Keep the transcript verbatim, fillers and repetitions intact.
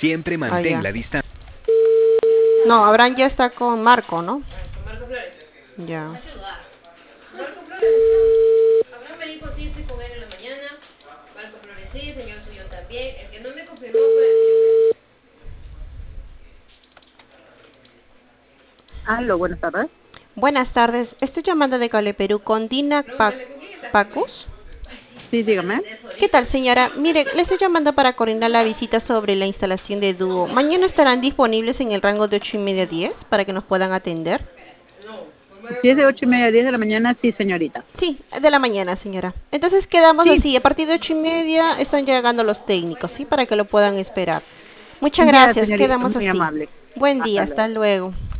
Siempre Ah, mantén ya. la distancia. No, Abraham ya está con Marco, ¿no? Con Marco Flores. Ya. Marco Flores está. Abraham me dijo sí, estoy con él en la mañana. Marco Flores sí, señor suyo también. El que no me confirmó fue. Aló, buenas tardes. Buenas tardes. Estoy llamando de Cable Perú con Dina Pa- Pregúntale con quién estás, José. Pacus. Sí, dígame. ¿Qué tal, señora? Mire, le estoy llamando para coordinar la visita sobre la instalación de dúo. Mañana estarán disponibles en el rango de ocho y media a diez para que nos puedan atender. Si es de ocho y media a diez de la mañana, sí, señorita. Sí, de la mañana, señora. Entonces quedamos Sí, así. A partir de ocho y media están llegando los técnicos, ¿sí? Para que lo puedan esperar. Muchas ya, gracias. señorita, Quedamos muy así. amable. Buen día. Hasta Hasta luego. luego.